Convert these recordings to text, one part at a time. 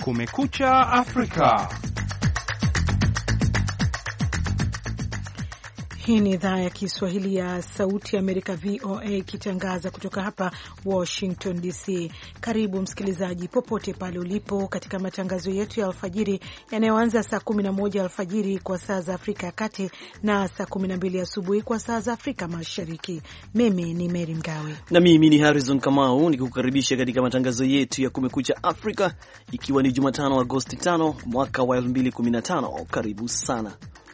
Kumekucha Afrika. Hii ni idhaa ya Kiswahili ya Sauti ya Amerika, VOA, ikitangaza kutoka hapa Washington DC. Karibu msikilizaji, popote pale ulipo, katika matangazo yetu ya alfajiri yanayoanza saa 11 alfajiri kwa saa za Afrika ya Kati na saa 12 asubuhi kwa saa za Afrika Mashariki. Mimi ni Mary Mgawe na mimi ni Harrison Kamau nikikukaribisha katika matangazo yetu ya Kumekucha Afrika, ikiwa ni Jumatano Agosti 5 mwaka wa 2015. Karibu sana.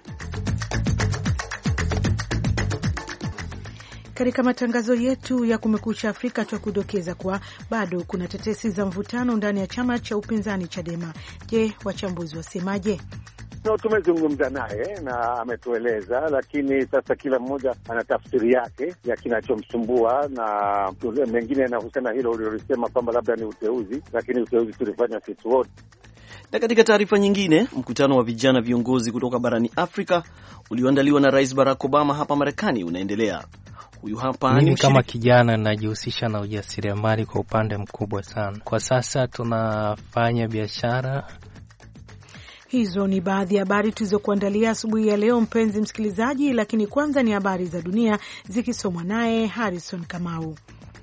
Katika matangazo yetu ya Kumekucha Afrika tutakudokeza kuwa bado kuna tetesi za mvutano ndani ya chama cha upinzani Chadema. Je, wachambuzi wasemaje? Tumezungumza naye na ametueleza, lakini sasa kila mmoja ana tafsiri yake ya kinachomsumbua, na mengine yanahusiana hilo ulilosema kwamba labda ni uteuzi, lakini uteuzi tulifanya sisi wote. Na katika taarifa nyingine, mkutano wa vijana viongozi kutoka barani Afrika ulioandaliwa na Rais Barack Obama hapa Marekani unaendelea. Huyu hapa mimi kama kijana najihusisha na ujasiriamali kwa upande mkubwa sana. Kwa sasa tunafanya biashara. Hizo ni baadhi ya habari tulizokuandalia asubuhi ya leo, mpenzi msikilizaji, lakini kwanza ni habari za dunia zikisomwa naye Harrison Kamau.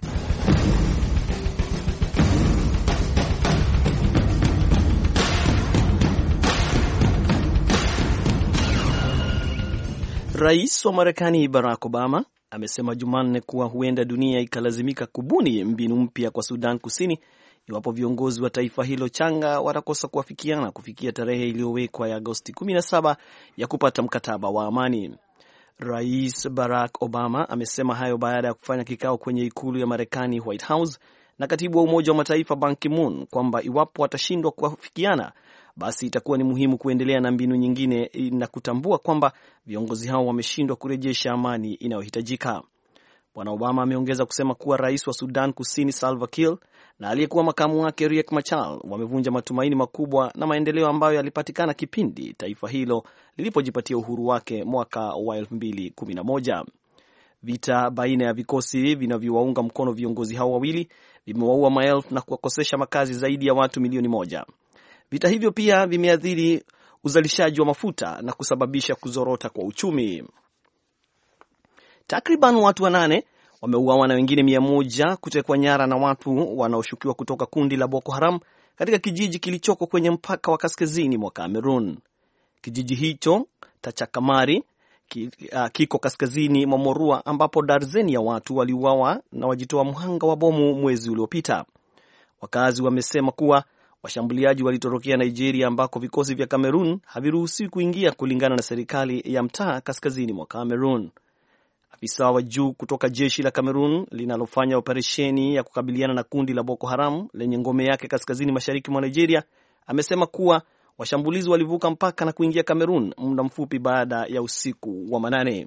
Rais wa Marekani Barack Obama amesema Jumanne kuwa huenda dunia ikalazimika kubuni mbinu mpya kwa Sudan Kusini iwapo viongozi wa taifa hilo changa watakosa kuafikiana kufikia tarehe iliyowekwa ya Agosti 17 ya kupata mkataba wa amani. Rais Barack Obama amesema hayo baada ya kufanya kikao kwenye ikulu ya Marekani, White House, na katibu wa Umoja wa Mataifa Ban Ki-moon kwamba iwapo watashindwa kuafikiana, basi itakuwa ni muhimu kuendelea na mbinu nyingine na kutambua kwamba viongozi hao wameshindwa kurejesha amani inayohitajika. Bwana Obama ameongeza kusema kuwa rais wa Sudan Kusini Salva Kiir na aliyekuwa makamu wake Riek Machar wamevunja matumaini makubwa na maendeleo ambayo yalipatikana kipindi taifa hilo lilipojipatia uhuru wake mwaka wa 2011. Vita baina ya vikosi vinavyowaunga mkono viongozi hao wawili vimewaua maelfu na kuwakosesha makazi zaidi ya watu milioni 1. Vita hivyo pia vimeathiri uzalishaji wa mafuta na kusababisha kuzorota kwa uchumi. Takriban watu 8 wameuawa na wengine 100 kutekwa nyara na watu wanaoshukiwa kutoka kundi la Boko Haram katika kijiji kilichoko kwenye mpaka wa kaskazini mwa Cameroon. Kijiji hicho Tachakamari kiko kaskazini mwa Morua, ambapo darzeni ya watu waliuawa na wajitoa mhanga wa bomu mwezi uliopita. Wakazi wamesema kuwa washambuliaji walitorokea Nigeria, ambako vikosi vya Cameroon haviruhusiwi kuingia kulingana na serikali ya mtaa kaskazini mwa Cameroon. Afisa wa juu kutoka jeshi la Cameroon linalofanya operesheni ya kukabiliana na kundi la Boko Haram lenye ngome yake kaskazini mashariki mwa Nigeria amesema kuwa washambulizi walivuka mpaka na kuingia Cameroon muda mfupi baada ya usiku wa manane.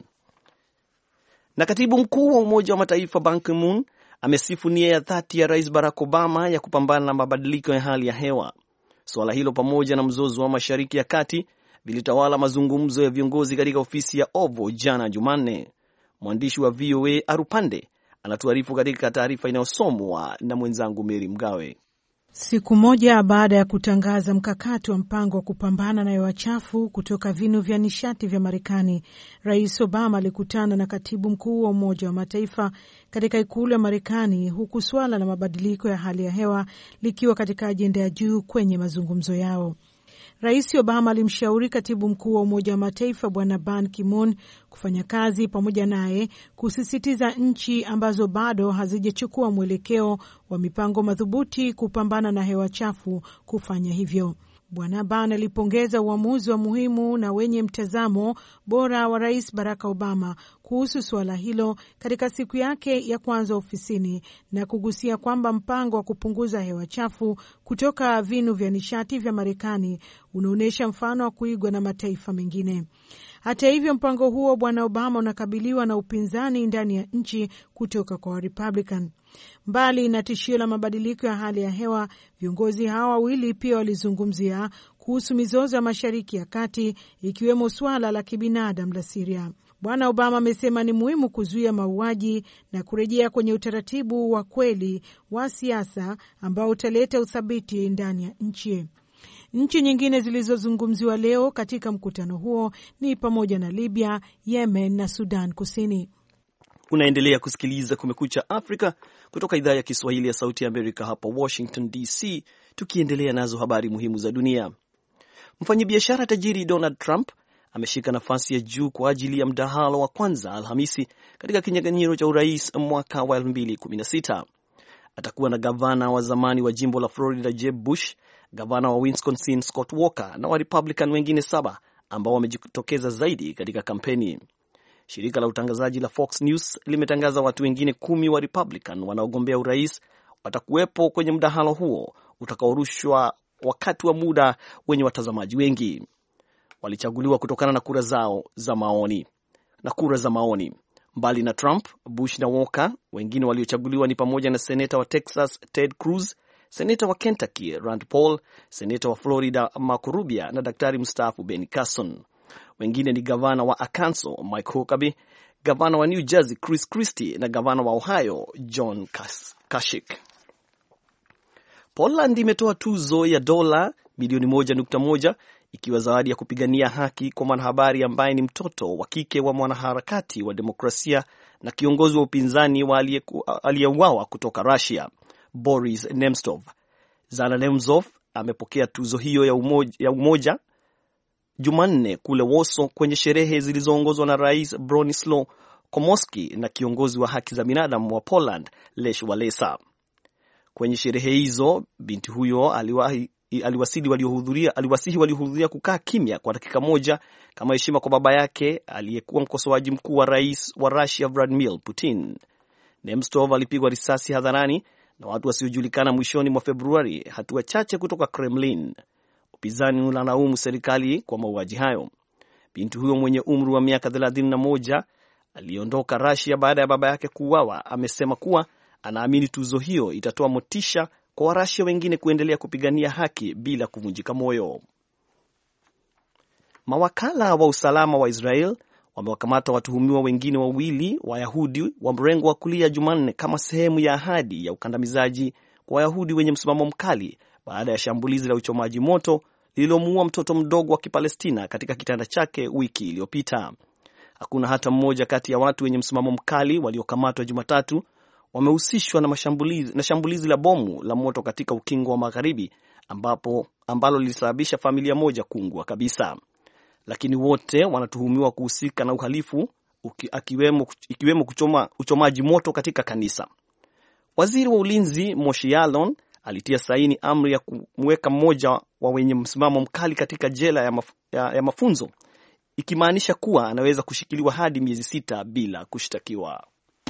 Na katibu mkuu wa Umoja wa Mataifa Ban Ki-moon amesifu nia ya dhati ya Rais Barack Obama ya kupambana na mabadiliko ya hali ya hewa. Suala hilo pamoja na mzozo wa Mashariki ya Kati vilitawala mazungumzo ya viongozi katika ofisi ya Oval jana Jumanne. Mwandishi wa VOA Arupande anatuarifu katika taarifa inayosomwa na mwenzangu Mary Mgawe. Siku moja baada ya kutangaza mkakati wa mpango wa kupambana na hewa chafu kutoka vinu vya nishati vya Marekani, Rais Obama alikutana na katibu mkuu wa Umoja wa Mataifa katika ikulu ya Marekani, huku suala la mabadiliko ya hali ya hewa likiwa katika ajenda ya juu kwenye mazungumzo yao. Rais Obama alimshauri katibu mkuu wa Umoja wa Mataifa Bwana Ban Ki-moon kufanya kazi pamoja naye kusisitiza nchi ambazo bado hazijachukua mwelekeo wa mipango madhubuti kupambana na hewa chafu kufanya hivyo. Bwana Ban alipongeza uamuzi wa muhimu na wenye mtazamo bora wa Rais Barack Obama kuhusu suala hilo katika siku yake ya kwanza ofisini na kugusia kwamba mpango wa kupunguza hewa chafu kutoka vinu vya nishati vya Marekani unaonyesha mfano wa kuigwa na mataifa mengine. Hata hivyo, mpango huo Bwana Obama unakabiliwa na upinzani ndani ya nchi kutoka kwa Republican. Mbali na tishio la mabadiliko ya hali ya hewa, viongozi hawa wawili pia walizungumzia kuhusu mizozo ya Mashariki ya Kati, ikiwemo suala la kibinadamu la Syria. Bwana Obama amesema ni muhimu kuzuia mauaji na kurejea kwenye utaratibu wa kweli wa siasa ambao utaleta uthabiti ndani ya nchi. Nchi nyingine zilizozungumziwa leo katika mkutano huo ni pamoja na Libya, Yemen na Sudan Kusini. Unaendelea kusikiliza Kumekucha Afrika kutoka idhaa ya Kiswahili ya Sauti ya Amerika hapa Washington DC, tukiendelea nazo habari muhimu za dunia. Mfanyabiashara tajiri Donald Trump ameshika nafasi ya juu kwa ajili ya mdahalo wa kwanza Alhamisi katika kinyang'anyiro cha urais mwaka wa 2016. Atakuwa na gavana wa zamani wa jimbo la Florida Jeb Bush, gavana wa Wisconsin Scott Walker na wa Republican wengine 7 ambao wamejitokeza zaidi katika kampeni. Shirika la utangazaji la Fox News limetangaza watu wengine 10 wa Republican wanaogombea urais watakuwepo kwenye mdahalo huo utakaorushwa wakati wa muda wenye watazamaji wengi. Walichaguliwa kutokana na kura zao za maoni. Mbali na Trump, Bush na Walker, wengine waliochaguliwa ni pamoja na seneta wa Texas Ted Cruz, seneta wa Kentucky Rand Paul, seneta wa Florida Marco Rubio na daktari mstaafu Ben Carson. Wengine ni gavana wa Arkansas Mike Huckabee, gavana wa New Jersey Chris Christie na gavana wa Ohio John Kasich. Poland imetoa tuzo ya dola milioni 1.1 ikiwa zawadi ya kupigania haki kwa mwanahabari ambaye ni mtoto wa kike wa mwanaharakati wa demokrasia na kiongozi wa upinzani aliyeuawa kutoka Russia, Boris Nemtsov. Zana Nemtsov amepokea tuzo hiyo ya umoja Jumanne kule Warsaw kwenye sherehe zilizoongozwa na Rais Bronislaw Komorowski na kiongozi wa haki za binadamu wa Poland Lech Walesa. Kwenye sherehe hizo binti huyo aliwasihi waliohudhuria kukaa kimya kwa dakika moja kama heshima kwa baba yake aliyekuwa mkosoaji mkuu wa rais wa Russia Vladimir Putin. Nemtsov alipigwa risasi hadharani na watu wasiojulikana mwishoni mwa Februari, hatua chache kutoka Kremlin. Upinzani unalaumu serikali kwa mauaji hayo. Binti huyo mwenye umri wa miaka 31 aliondoka Russia baada ya baba yake kuuawa. Amesema kuwa anaamini tuzo hiyo itatoa motisha kwa Warusia wengine kuendelea kupigania haki bila kuvunjika moyo. Mawakala wa usalama wa Israel wamewakamata watuhumiwa wengine 2 Wayahudi wa mrengo wa kulia Jumanne kama sehemu ya ahadi ya ukandamizaji kwa Wayahudi wenye msimamo mkali baada ya shambulizi la uchomaji moto lililomuua mtoto mdogo wa Kipalestina katika kitanda chake wiki iliyopita. Hakuna hata mmoja kati ya watu wenye msimamo mkali waliokamatwa Jumatatu wamehusishwa na shambulizi la bomu la moto katika ukingo wa Magharibi ambalo lilisababisha familia moja kuungua kabisa. Lakini wote wanatuhumiwa kuhusika na uhalifu ikiwemo uchomaji moto katika kanisa. Waziri wa ulinzi Moshe Yaalon alitia saini amri ya kumweka mmoja wa wenye msimamo mkali katika jela ya mafunzo, ikimaanisha kuwa anaweza kushikiliwa hadi miezi 6 bila kushtakiwa.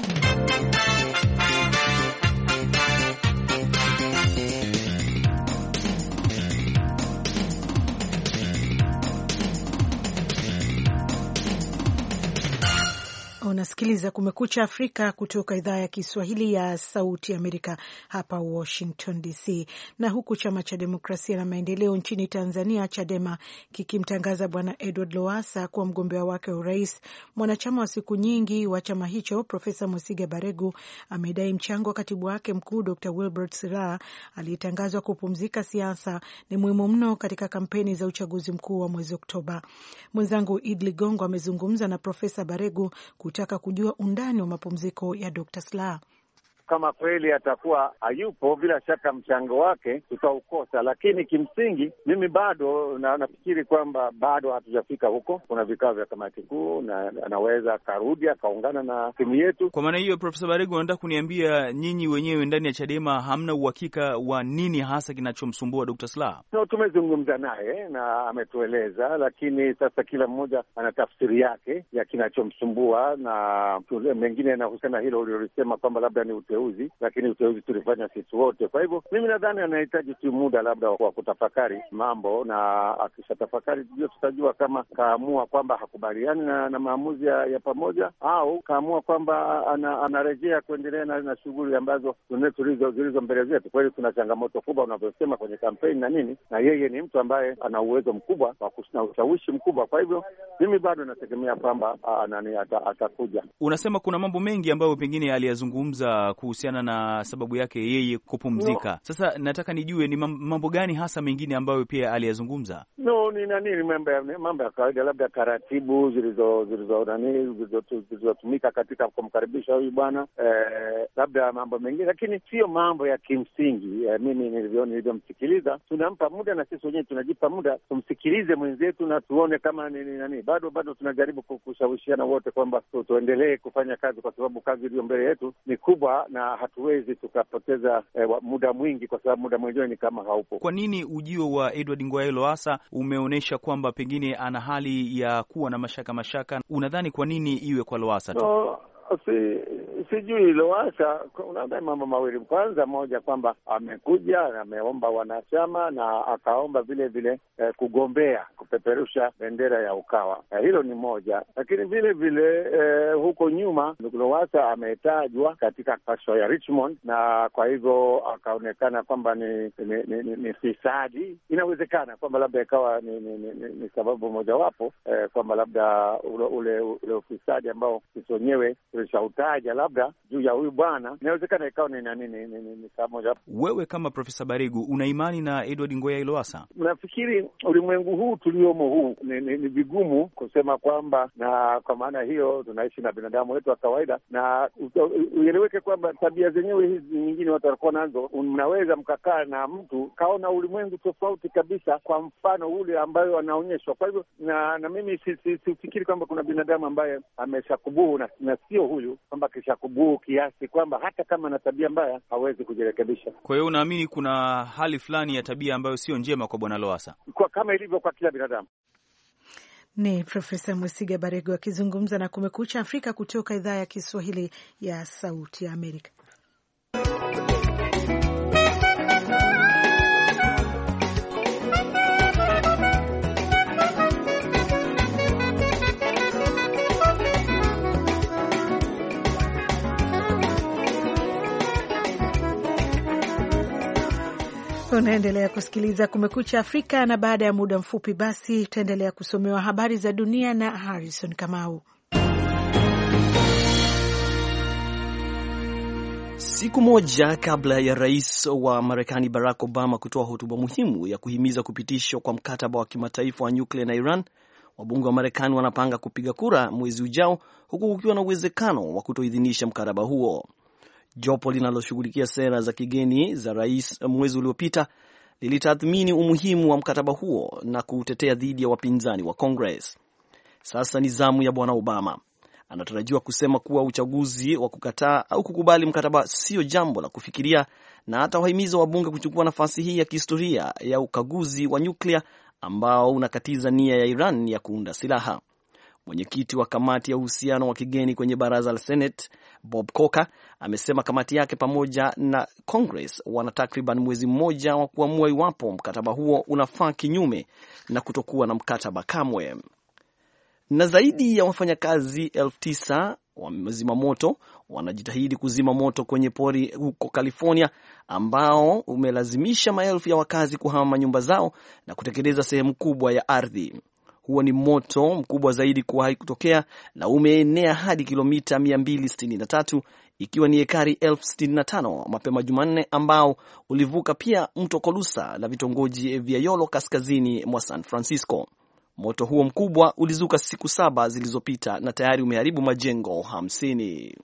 Unasikiliza Kumekucha Afrika kutoka idhaa ya Kiswahili ya Sauti Amerika hapa Washington DC. Na huku chama cha demokrasia na maendeleo nchini Tanzania, Chadema, kikimtangaza Bwana Edward Lowassa kuwa mgombea wake wa urais, mwanachama wa siku nyingi wa chama hicho Profesa Mwesiga Baregu amedai mchango wa katibu wake mkuu Dr. Wilbert Siraha aliyetangazwa kupumzika siasa ni muhimu mno katika kampeni za uchaguzi mkuu wa mwezi Oktoba. Mwenzangu Idli Gongo amezungumza na Profesa Baregu kutaka kujua undani wa mapumziko ya Dr. Slaa. Kama kweli atakuwa hayupo, bila shaka mchango wake tutaukosa, lakini kimsingi mimi bado nafikiri kwamba bado hatujafika huko. Kuna vikao vya kamati kuu na anaweza akarudi akaungana na timu yetu. Kwa maana hiyo, Profesa Baregu, anataka kuniambia nyinyi wenyewe ndani ya Chadema hamna uhakika wa nini hasa kinachomsumbua Dr. Slaa? No, tumezungumza naye na ametueleza, lakini sasa kila mmoja ana tafsiri yake ya kinachomsumbua, na mengine yanahusiana hilo ulilosema kwamba labda ni uteuzi, lakini uteuzi tulifanya sisi wote. Kwa hivyo mimi nadhani anahitaji tu muda labda wa kutafakari mambo, na akishatafakari ndio tutajua kama kaamua kwamba hakubaliani na maamuzi ya pamoja, au kaamua kwamba anarejea kuendelea na shughuli ambazo zilizo mbele zetu. Kwa hiyo tuna changamoto kubwa unavyosema kwenye kampeni na nini, na yeye ni mtu ambaye ana uwezo mkubwa na ushawishi mkubwa. Kwa hivyo mimi bado nategemea kwamba atakuja. Unasema kuna mambo mengi ambayo pengine aliyazungumza kuhusiana na sababu yake yeye kupumzika. Sasa nataka nijue ni mambo gani hasa mengine ambayo pia aliyazungumza. Ni mambo ya kawaida, labda taratibu zilizotumika katika kumkaribisha huyu bwana, labda mambo mengine, lakini sio mambo ya kimsingi. Mimi nilivyomsikiliza, tunampa muda na sisi wenyewe tunajipa muda tumsikilize mwenzetu na tuone kama bado tunajaribu kushawishiana wote kwamba tuendelee kufanya kazi, kwa sababu kazi iliyo mbele yetu ni kubwa na hatuwezi tukapoteza muda mwingi, kwa sababu muda mwingine ni kama haupo. Kwa nini ujio wa Edward Ngoyai Lowassa umeonyesha kwamba pengine ana hali ya kuwa na mashaka? Unadhani kwa nini iwe kwa Lowassa tu? Sijui. Lowassa kuna mambo mawili. Kwanza moja, kwamba amekuja na ameomba wanachama na akaomba vile vile kugombea kupeperusha bendera ya Ukawa. Hilo ni moja, lakini vile vile huko nyuma Lowassa ametajwa katika kasho ya Richmond, na kwa hivyo akaonekana kwamba ni fisadi. Inawezekana kwamba labda ikawa ni sababu mojawapo, kwamba labda ule ufisadi ambao sisi wenyewe tulishautaja labda juu ya huyu bwana, inawezekana ikawa ni saa moja. Wewe kama Profesa Barigu, una imani na Edward Ngoyai Lowassa? Nafikiri ulimwengu huu tuliomo huu ni vigumu kusema kwamba, na kwa maana hiyo tunaishi na binadamu wetu wa kawaida, na ueleweke kwamba tabia zenyewe hizi nyingine watu wanakuwa nazo. Mnaweza mkakaa na mtu kaona ulimwengu tofauti kabisa, kwa mfano ule ambayo anaonyeshwa. Kwa hivyo na mimi sifikiri kwamba kuna binadamu ambaye ameshakubuhu na sio huyu, kwamba kishakubuhu kiasi kwamba hata kama na tabia mbaya hawezi kujirekebisha. Kwa hiyo unaamini kuna hali fulani ya tabia ambayo sio njema kwa bwana Lowassa, kama ilivyo kwa kila binadamu. Ni Profesa Mwesiga Baregu akizungumza na Kumekucha Afrika kutoka idhaa ya Kiswahili ya Sauti ya Amerika. Unaendelea kusikiliza Kumekucha Afrika, na baada ya muda mfupi basi tutaendelea kusomewa habari za dunia na Harrison Kamau. Siku moja kabla ya rais wa Marekani Barack Obama kutoa hotuba muhimu ya kuhimiza kupitishwa kwa mkataba wa kimataifa wa nyuklia na Iran, wabunge wa Marekani wanapanga kupiga kura mwezi ujao, huku kukiwa na uwezekano wa kutoidhinisha mkataba huo. Jopo linaloshughulikia sera za kigeni za rais mwezi uliopita lilitathmini umuhimu wa mkataba huo na kutetea dhidi ya wapinzani wa Congress. Sasa ni zamu ya bwana Obama. Anatarajiwa kusema kuwa uchaguzi wa kukataa au kukubali mkataba sio jambo la kufikiria, na atawahimiza wabunge kuchukua nafasi hii ya kihistoria ya ukaguzi wa nyuklia ambao unakatiza nia ya Iran ya kuunda silaha. Mwenyekiti wa kamati ya uhusiano wa kigeni kwenye baraza la Senate, Bob Corker, amesema kamati yake pamoja na Congress wana takriban mwezi mmoja wa kuamua iwapo mkataba huo unafaa, kinyume na kutokuwa na mkataba kamwe. Na zaidi ya wafanyakazi 9,000 wa mzima moto wanajitahidi kuzima moto kwenye pori huko California ambao umelazimisha maelfu ya wakazi kuhama nyumba zao na kutekeleza sehemu kubwa ya ardhi. Huo ni moto mkubwa zaidi kuwahi kutokea na umeenea hadi kilomita 263, ikiwa ni ekari 65,000 mapema Jumanne, ambao ulivuka pia mto Colusa na vitongoji vya Yolo kaskazini mwa San Francisco. Moto huo mkubwa ulizuka siku 7 zilizopita na tayari umeharibu majengo 50.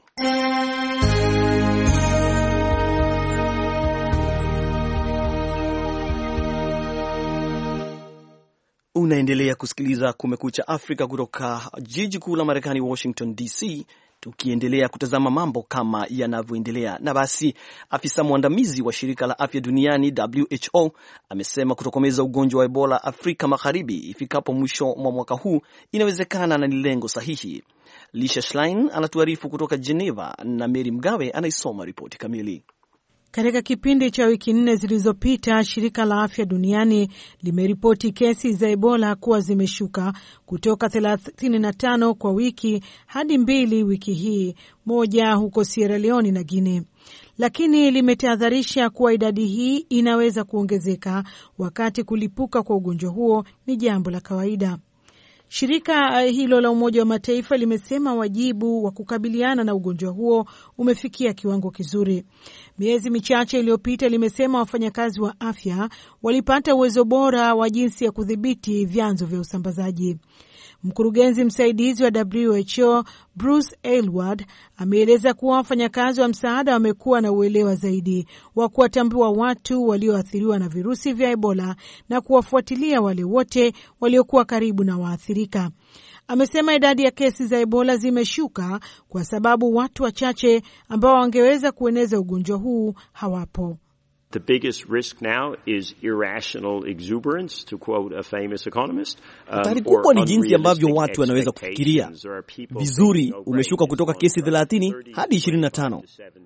Unaendelea kusikiliza Kumekucha Afrika kutoka jiji kuu la Marekani, Washington DC, tukiendelea kutazama mambo kama yanavyoendelea. Na basi, afisa mwandamizi wa shirika la afya duniani WHO amesema kutokomeza ugonjwa wa Ebola Afrika Magharibi ifikapo mwisho mwa mwaka huu inawezekana na ni lengo sahihi. Lisha Schlein anatuarifu kutoka Geneva na Mary Mgawe anaisoma ripoti kamili. Katika kipindi cha wiki 4 zilizopita, shirika la afya duniani limeripoti kesi za Ebola kuwa zimeshuka kutoka 35 kwa wiki hadi 2 wiki hii, moja huko Sierra Leone na Guinea. Lakini limetahadharisha kuwa idadi hii inaweza kuongezeka wakati kulipuka kwa ugonjwa huo ni jambo la kawaida. Shirika hilo la Umoja wa Mataifa limesema wajibu wa kukabiliana na ugonjwa huo umefikia kiwango kizuri. Miezi michache iliyopita, limesema wafanyakazi wa afya walipata uwezo bora wa jinsi ya kudhibiti vyanzo vya usambazaji. Mkurugenzi msaidizi wa WHO Bruce Aylward ameeleza kuwa wafanyakazi wa msaada wamekuwa na uelewa zaidi wa kuwatambua watu walioathiriwa na virusi vya Ebola na kuwafuatilia wale wote waliokuwa karibu na waathirika. Amesema idadi ya kesi za Ebola zimeshuka kwa sababu watu wachache ambao wangeweza kueneza ugonjwa huu hawapo. The biggest risk now is irrational exuberance, to quote a famous economist. Hatari kubwa ni jinsi ambavyo watu wanaweza kufikiria. Vizuri umeshuka kutoka kesi 30 hadi 25,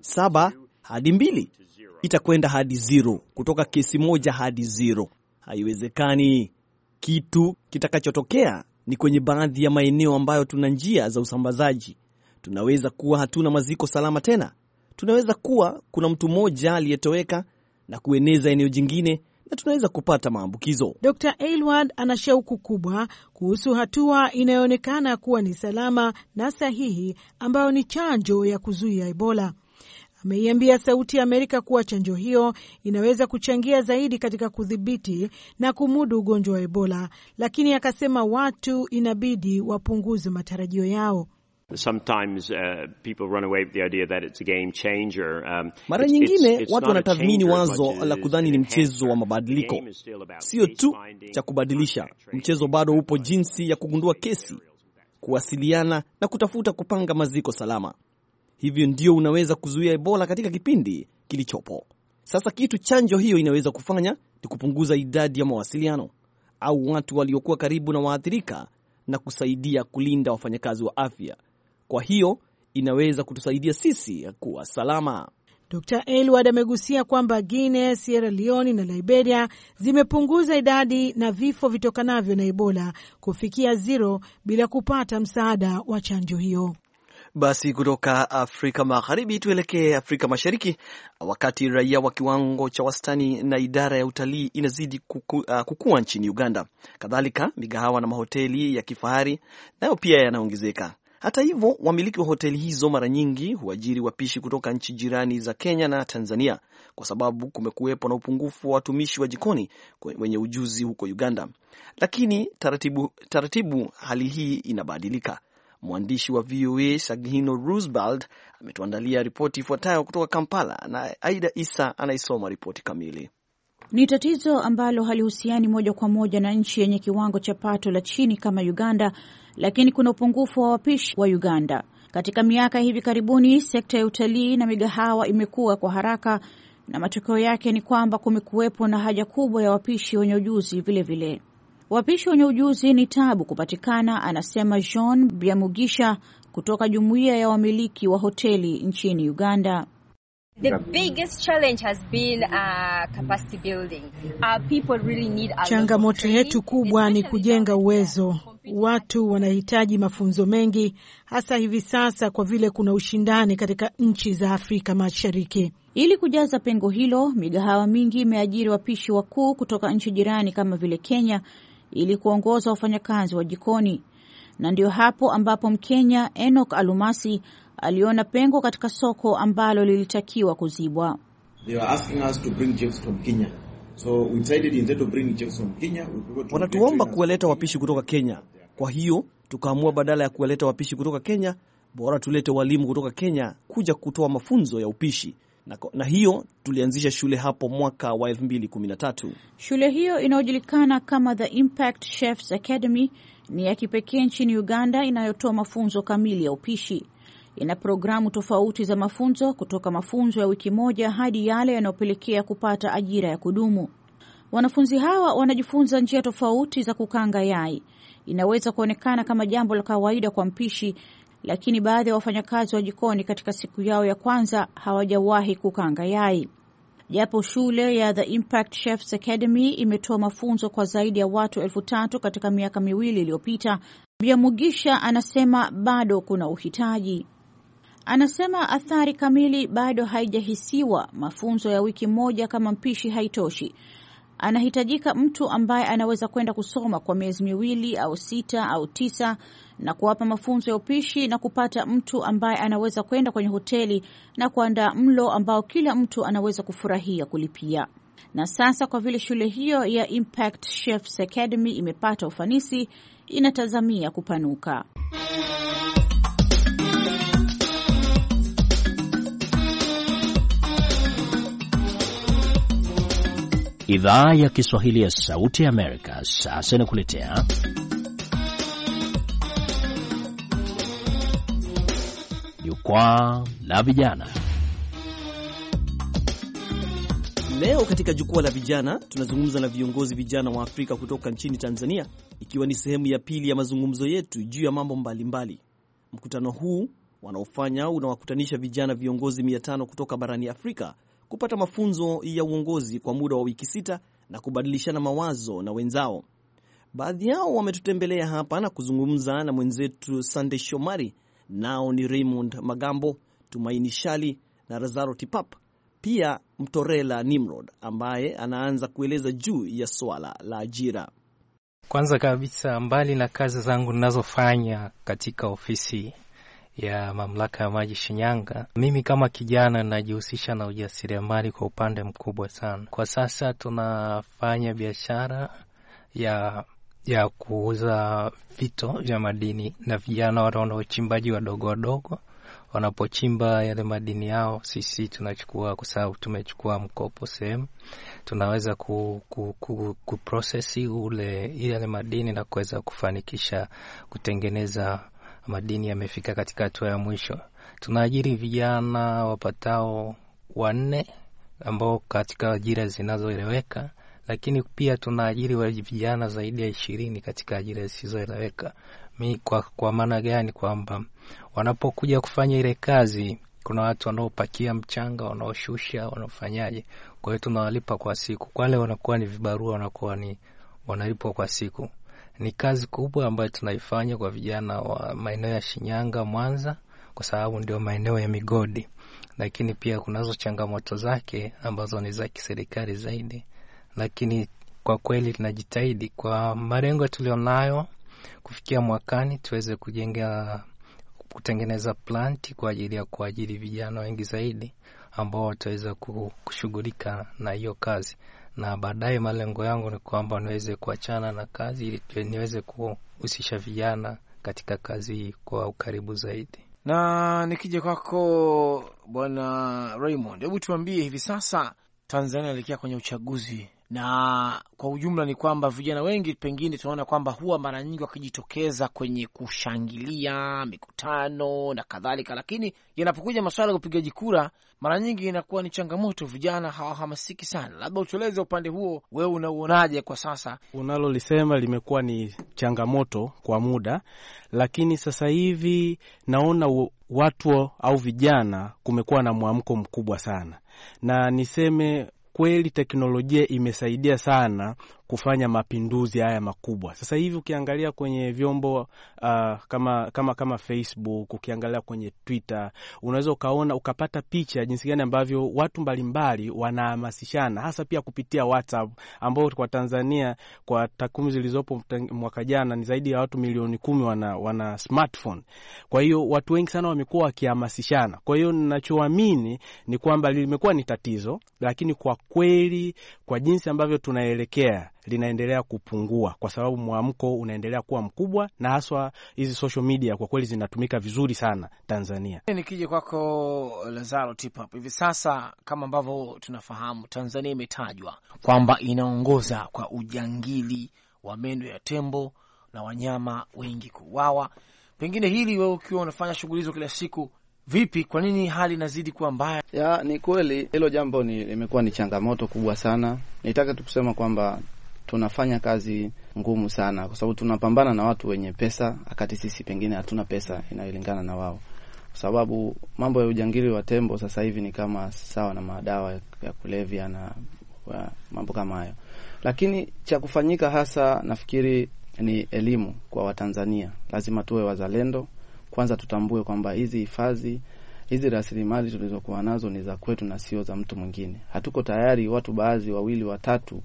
7 hadi 2, itakwenda hadi 0, kutoka kesi 1 hadi 0. Haiwezekani. Kitu kitakachotokea ni kwenye baadhi ya maeneo ambayo tuna njia za usambazaji. Tunaweza kuwa hatuna maziko salama tena. Tunaweza kuwa kuna mtu mmoja aliyetoweka na kueneza eneo jingine, na tunaweza kupata maambukizo. Dr. Aylward ana shauku kubwa kuhusu hatua inayoonekana kuwa ni salama na sahihi ambayo ni chanjo ya kuzuia Ebola. Ameiambia Sauti ya Amerika kuwa chanjo hiyo inaweza kuchangia zaidi katika kudhibiti na kumudu ugonjwa wa Ebola, lakini akasema watu inabidi wapunguze matarajio yao. Sometimes people run away with the idea that it's a game changer. Mara nyingine watu wanatathmini wazo la kudhani ni mchezo wa mabadiliko. Sio tu cha kubadilisha, mchezo bado upo jinsi ya kugundua kesi, kuwasiliana na kutafuta kupanga maziko salama. Hivyo ndio unaweza kuzuia Ebola katika kipindi kilichopo. Sasa kitu chanjo hiyo inaweza kufanya ni kupunguza idadi ya mawasiliano au watu waliokuwa karibu na waathirika na kusaidia kulinda wafanyakazi wa afya. Kwa hiyo inaweza kutusaidia sisi kuwa salama. Dr. Aylward amegusia kwamba Guinea, Sierra Leone na Liberia zimepunguza idadi na vifo vitokanavyo na Ebola kufikia 0 bila kupata msaada wa chanjo hiyo. Basi kutoka Afrika Magharibi tuelekee Afrika Mashariki, wakati raia wa kiwango cha wastani na idara ya utalii inazidi kukua nchini Uganda. Kadhalika migahawa na mahoteli ya kifahari nayo pia yanaongezeka. Hata hivyo, wamiliki wa hoteli hizo mara nyingi huajiri wapishi kutoka nchi jirani za Kenya na Tanzania kwa sababu kumekuwepo na upungufu wa watumishi wa jikoni wenye ujuzi huko Uganda. Lakini taratibu hali hii inabadilika. Mwandishi wa VOA Sagino Roosevelt ametuandalia ripoti ifuatayo kutoka Kampala na Aida Isa anaisoma ripoti kamili. Ni tatizo ambalo halihusiani moja kwa moja na nchi yenye kiwango cha pato la chini kama Uganda, lakini kuna upungufu wa wapishi wa Uganda. Katika miaka hivi karibuni, sekta ya utalii na migahawa imekua kwa haraka, na matokeo yake ni kwamba kumekuwepo na haja kubwa ya wapishi wenye ujuzi vile vile. Wapishi wenye ujuzi ni tabu kupatikana, anasema John Biamugisha kutoka jumuiya ya wamiliki wa hoteli nchini Uganda. The biggest challenge has been capacity building. People really need a changamoto yetu kubwa ni kujenga uwezo. Watu wanahitaji mafunzo mengi, hasa hivi sasa kwa vile kuna ushindani katika nchi za Afrika Mashariki. Ili kujaza pengo hilo, migahawa mingi imeajiri wapishi wakuu kutoka nchi jirani kama vile Kenya ili kuongoza wafanyakazi wa jikoni. Na ndio hapo ambapo Mkenya Enoch Alumasi aliona pengo katika soko ambalo lilitakiwa kuzibwa. They were asking us to bring chefs from Kenya. So we decided instead of bringing chefs from Kenya, wanatuomba kuwaleta wapishi kutoka Kenya. Kwa hiyo tukaamua badala ya kuwaleta wapishi kutoka Kenya, bora tulete walimu kutoka Kenya kuja kutoa mafunzo ya upishi. Na hiyo tulianzisha shule hapo mwaka wa 2013. Shule hiyo inayojulikana kama The Impact Chefs Academy ni ya kipekee nchini Uganda, inayotoa mafunzo kamili ya upishi. Ina programu tofauti za mafunzo, kutoka mafunzo ya wiki moja hadi yale yanayopelekea kupata ajira ya kudumu. Wanafunzi hawa wanajifunza njia tofauti za kukanga yai. Inaweza kuonekana kama jambo la kawaida kwa mpishi, lakini baadhi ya wafanyakazi wa jikoni katika siku yao ya kwanza hawajawahi kukanga yai. Japo shule ya The Impact Chefs Academy imetoa mafunzo kwa zaidi ya watu 3,000 katika miaka 2 iliyopita, Biamugisha anasema bado kuna uhitaji. Anasema athari kamili bado haijahisiwa. Mafunzo ya wiki moja kama mpishi haitoshi. Anahitajika mtu ambaye anaweza kwenda kusoma kwa miezi 2 au 6 au 9 na kuwapa mafunzo ya upishi, na kupata mtu ambaye anaweza kwenda kwenye hoteli na kuandaa mlo ambao kila mtu anaweza kufurahia kulipia. Na sasa kwa vile shule hiyo ya Impact Chefs Academy imepata ufanisi, inatazamia kupanuka. Idhaa ya Kiswahili ya Sauti ya Amerika sasa inakuletea Jukwaa la Vijana. Leo katika Jukwaa la Vijana tunazungumza na viongozi vijana wa Afrika kutoka nchini Tanzania, ikiwa ni sehemu ya pili ya mazungumzo yetu juu ya mambo mbalimbali. Mkutano huu wanaofanya unawakutanisha vijana viongozi 500 kutoka barani Afrika kupata mafunzo ya uongozi kwa muda wa wiki 6 na kubadilishana mawazo na wenzao. Baadhi yao wametutembelea hapa na kuzungumza na mwenzetu Sunday Shomari, nao ni Raymond Magambo, Tumaini Shali na Lazaro Tipap, pia Mtorela Nimrod ambaye anaanza kueleza juu ya swala la ajira. Kwanza kabisa, mbali na kazi zangu ninazofanya katika ofisi ya mamlaka ya maji Shinyanga, mimi kama kijana najihusisha na ujasiriamali kwa upande mkubwa sana. Kwa sasa tunafanya biashara ya kuuza vito vya madini, na vijana wanaochimbaji wadogo wadogo wanapochimba yale madini yao, sisi tunachukua, kwa sababu tumechukua mkopo sehemu, tunaweza kuprocess ile madini na kuweza kufanikisha kutengeneza madini yamefika katika hatua ya mwisho. Tunaajiri vijana wapatao 4 ambao katika ajira zinazoeleweka, lakini pia tunaajiri vijana zaidi ya 20 katika ajira zisizoeleweka. Kwa maana gani? Kwamba wanapokuja kufanya ile kazi, kuna watu wanaopakia mchanga, wanaoshusha, wanafanyaje. Kwa hiyo tunawalipa kwa siku. Kwa wale wanakuwa ni vibarua, wanakuwa ni wanalipwa kwa siku. Ni kazi kubwa ambayo tunaifanya kwa vijana wa maeneo ya Shinyanga, Mwanza, kwa sababu ndio maeneo ya migodi. Lakini pia kunazo changamoto zake ambazo ni za kiserikali zaidi. Lakini kwa kweli tunajitahidi kwa malengo tulionayo kufikia mwakani tuweze kutengeneza plant kwa ajili ya kuajiri vijana wengi zaidi ambao wataweza kushughulika na hiyo kazi. Na baadaye malengo yangu ni kwamba niweze kuachana na kazi ili niweze kuhusisha vijana katika kazi kwa ukaribu zaidi. Na nikija kwako Bwana Raymond, hebu tuambie, hivi sasa Tanzania inaelekea kwenye uchaguzi, na kwa ujumla ni kwamba vijana wengi pengine tunaona kwamba huwa mara nyingi wakijitokeza kwenye kushangilia mikutano na kadhalika, lakini yanapokuja masuala ya upigaji kura mara nyingi inakuwa ni changamoto, vijana hawahamasiki sana. Labda utueleze upande huo, wewe unauonaje kwa sasa? Unalolisema limekuwa ni changamoto kwa muda, lakini sasa hivi naona watu au vijana kumekuwa na mwamko mkubwa sana, na niseme kweli teknolojia imesaidia sana mapinduzi haya makubwa. Sasa hivi ukiangalia kwenye vyombo kama Facebook, ukiangalia kwenye Twitter, unaweza ukapata picha jinsi gani ambavyo watu mbalimbali wanahamasishana, hasa pia kupitia WhatsApp, ambao kwa Tanzania kwa takwimu zilizopo mwaka jana ni zaidi ya watu milioni 10 wana smartphone. Kwa hiyo watu wengi sana wamekuwa wakihamasishana. Kwa hiyo ninachoamini ni kwamba limekuwa ni tatizo, lakini kwa kweli kwa jinsi ambavyo tunaelekea linaendelea kupungua, kwa sababu mwamko unaendelea kuwa mkubwa, na haswa hizi social media kwa kweli zinatumika vizuri sana Tanzania. Nikija kwako Lazaro Tipap, hivi sasa kama ambavyo tunafahamu, Tanzania imetajwa kwamba inaongoza kwa ujangili wa meno ya tembo na wanyama wengi kuuawa. Pengine hili wewe ukiwa unafanya shughuli hizo kila siku, vipi, kwa nini hali inazidi kuwa mbaya? Ni kweli hilo jambo limekuwa ni changamoto kubwa sana. Nitaka tukusema kwamba tunafanya kazi ngumu sana, kwa sababu tunapambana na watu wenye pesa, wakati sisi pengine hatuna pesa inayolingana na wao. Kwa sababu mambo ya ujangili wa tembo sasa hivi ni kama sawa na madawa ya kulevya na mambo kama hayo. Lakini cha kufanyika hasa nafikiri ni elimu kwa Watanzania. Lazima tuwe wazalendo. Kwanza tutambue kwamba hizi hifadhi, hizi rasilimali tulizokuwa nazo ni za kwetu na sio za mtu mwingine. Hatuko tayari watu baadhi 2 3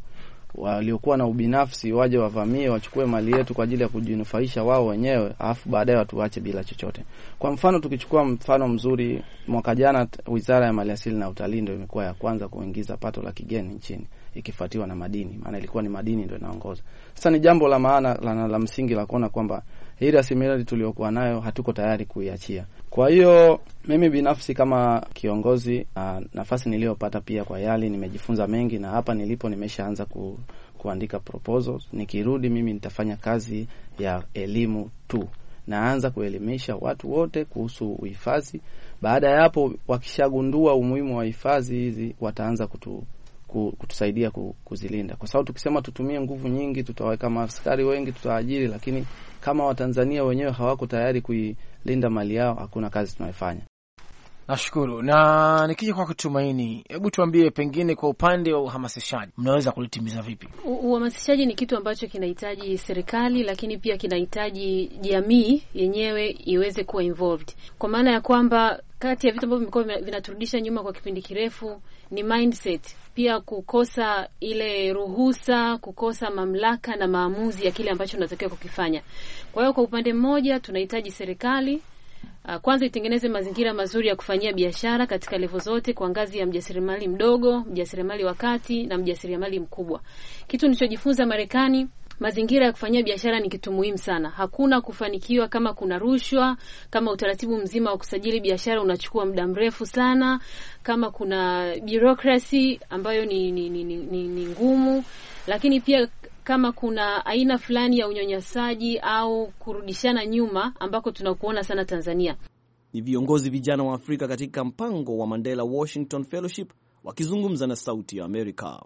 waliokuwa na ubinafsi waje wavamie, wachukue mali yetu kwa ajili ya kujinufaisha wao wenyewe, alafu baadaye watuache bila chochote. Kwa mfano, tukichukua mfano mzuri, mwaka jana Wizara ya Maliasili na Utalii ndio imekuwa ya kwanza kuingiza pato la kigeni nchini, ikifuatiwa na madini, maana ilikuwa ni madini ndio inaongoza. Sasa ni jambo la maana la msingi la kuona kwamba hii rasilimali tuliyokuwa nayo hatuko tayari kuiachia. Kwa hiyo mimi binafsi kama kiongozi, nafasi niliyopata pia kwa YALI nimejifunza mengi, na hapa nilipo nimeshaanza kuandika proposals. Nikirudi mimi nitafanya kazi ya elimu tu. Naanza kuelimisha watu wote kuhusu uhifadhi. Baada ya hapo, wakishagundua umuhimu wa hifadhi hizi, wataanza kutusaidia kuzilinda. Kwa sababu tukisema tutumie nguvu nyingi, tutaweka maaskari wengi, tutaajiri, lakini kama Watanzania wenyewe hawako tayari kuilinda mali yao, hakuna kazi tunayofanya. Nashukuru. Na nikija kwa Tumaini, hebu tuambie pengine kwa upande wa uhamasishaji mnaweza kulitimiza vipi? Uhamasishaji ni kitu ambacho kinahitaji serikali, lakini pia kinahitaji jamii yenyewe iweze kuwa involved. Kwa maana ya kwamba kati ya vitu ambavyo vimekuwa vinaturudisha nyuma kwa kipindi kirefu ni mindset, pia kukosa ile ruhusa, kukosa mamlaka na maamuzi ya kile ambacho tunatakiwa kukifanya. Kwa hiyo kwa upande mmoja tunahitaji serikali kwanza itengeneze mazingira mazuri ya kufanyia biashara katika level zote, kwa ngazi ya mjasiriamali mdogo, mjasiriamali wa kati na mjasiriamali mkubwa. Kitu nilichojifunza Marekani, mazingira ya kufanyia biashara ni kitu muhimu sana. Hakuna kufanikiwa kama kuna rushwa, kama utaratibu mzima wa kusajili biashara unachukua muda mrefu sana, kama kuna bureaucracy ambayo ni ngumu, lakini pia kama kuna aina fulani ya unyonyasaji au kurudishana nyuma ambako tunakuona sana Tanzania. Ni viongozi vijana wa Afrika katika mpango wa Mandela Washington Fellowship wakizungumza na Sauti ya Amerika.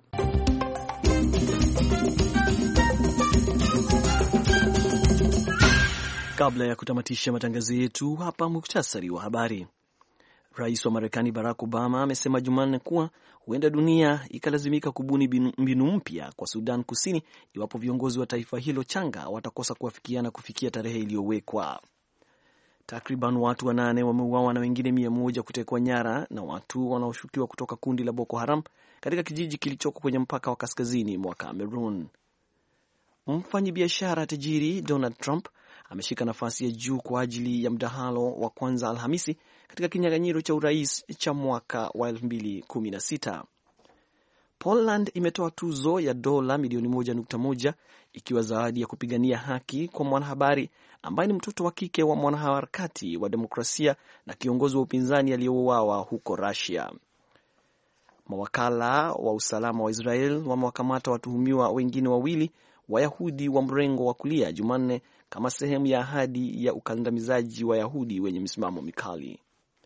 Kabla ya kutamatisha matangazo yetu, hapa muktasari wa habari. Rais wa Marekani Barack Obama amesema Jumanne kuwa huenda dunia ikalazimika kubuni mbinu mpya kwa Sudan Kusini iwapo viongozi wa taifa hilo changa watakosa kuafikiana kufikia tarehe iliyowekwa. Takriban watu 8 wameuawa na wengine 100 kutekwa nyara na watu wanaoshukiwa kutoka kundi la Boko Haram katika kijiji kilichoko kwenye mpaka wa kaskazini mwa Cameroon. Mfanyabiashara tajiri Donald Trump ameshika nafasi ya juu kwa ajili ya mdahalo wa kwanza Alhamisi katika kinyang'anyiro cha urais cha mwaka wa 2016. Poland imetoa tuzo ya dola milioni 1.1 ikiwa zawadi ya kupigania haki kwa mwanahabari ambaye ni mtoto wa kike wa mwanaharakati wa demokrasia na kiongozi wa upinzani aliyeuawa huko Russia. Mawakala wa usalama wa Israel wamewakamata watuhumiwa wengine 2 Wayahudi wa mrengo wa kulia Jumanne kama sehemu ya ahadi ya ukandamizaji wa Yahudi wenye misimamo mikali.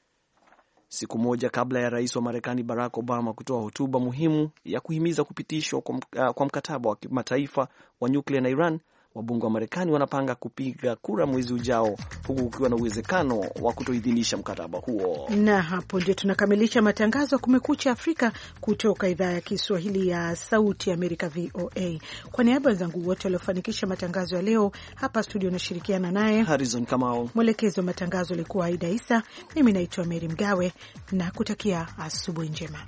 Siku moja kabla ya rais wa Marekani Barack Obama kutoa hotuba muhimu ya kuhimiza kupitishwa kwa mkataba wa kimataifa wa nyuklia na Iran, wabunge wa Marekani wanapanga kupiga kura mwezi ujao, huku kukiwa na uwezekano wa kutoidhinisha mkataba huo. Na hapo ndio tunakamilisha matangazo ya Kumekucha Afrika kutoka idhaa ya Kiswahili ya Sauti ya Amerika, VOA. Kwa niaba ya wenzangu wote waliofanikisha matangazo ya leo, hapa studio nashirikiana naye Harrison Kamau. Mwelekezi wa matangazo alikuwa Aida Isa. Mimi naitwa Mary Mgawe na kutakia asubuhi njema.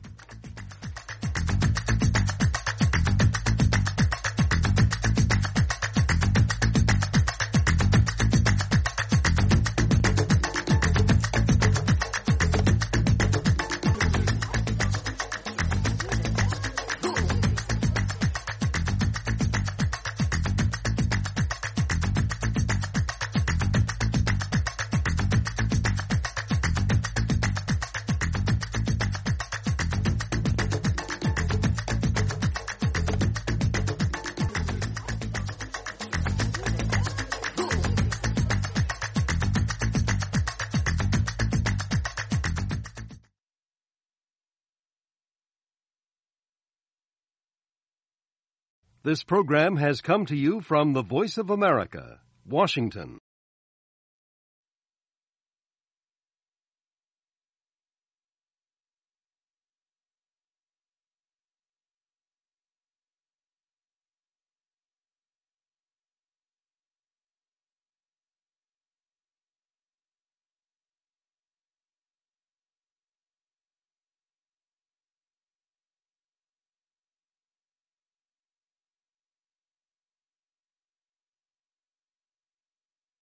This program has come to you from the Voice of America, Washington.